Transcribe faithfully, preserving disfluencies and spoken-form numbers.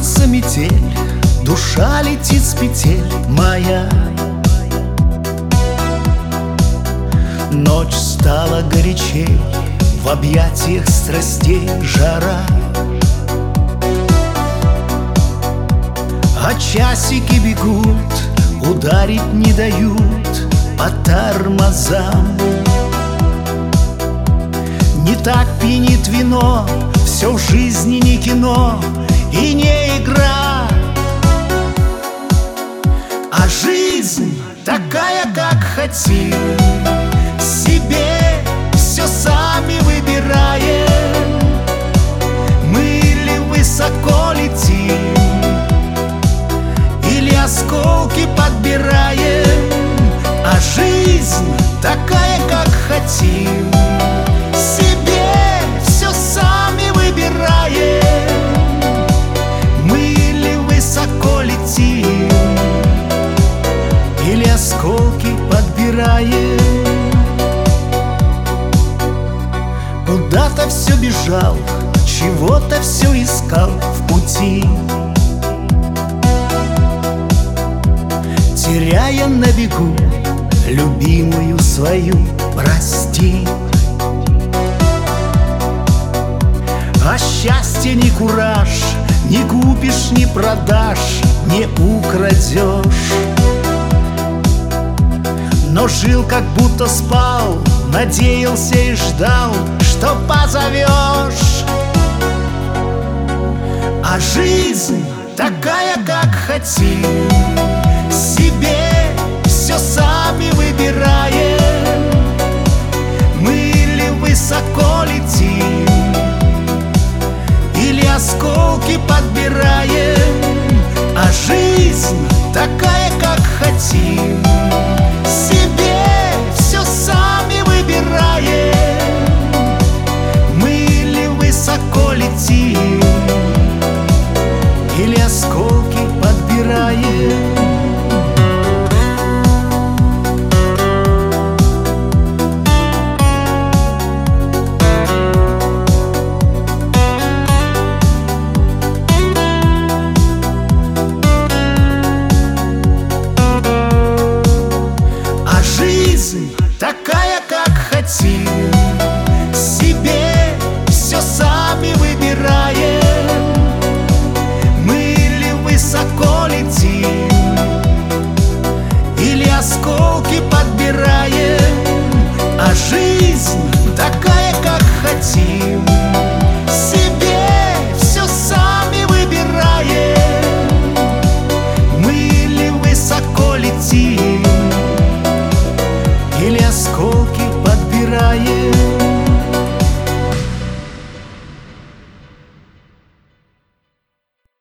Кружится метель, душа летит с петель моя. Ночь стала горячей, в объятиях страстей жара. А часики бегут, ударить не дают по тормозам. Не так пьянит вино, все в жизни не кино и не игра, а жизнь такая, как хотим, себе все сами выбираем. Мы ли высоко летим, или осколки подбираем, а жизнь такая, как хотим, себе все сами выбираем. Мы ли высоко летим, или осколки подбираем. Куда-то все бежал, чего-то все искал в пути, теряя на бегу любимую свою, прости. А счастье не кураж, не купишь, не продашь, не украдешь. Но жил, как будто спал, надеялся и ждал, что позовешь. А жизнь такая, как хотим, себе все сами выбираем. Мы ли высоко летим, или осколки подбираем, а жизнь такая, как хотим, себе все сами выбираем. Мы ли высоко летим, или осколки подбираем. Такая, как хотим, себе все сами выбираем. Мы ли высоко летим, или осколки подбираем, а жизнь такая, как хотим, себе все сами выбираем. Мы ли высоко летим, или осколки подбираем.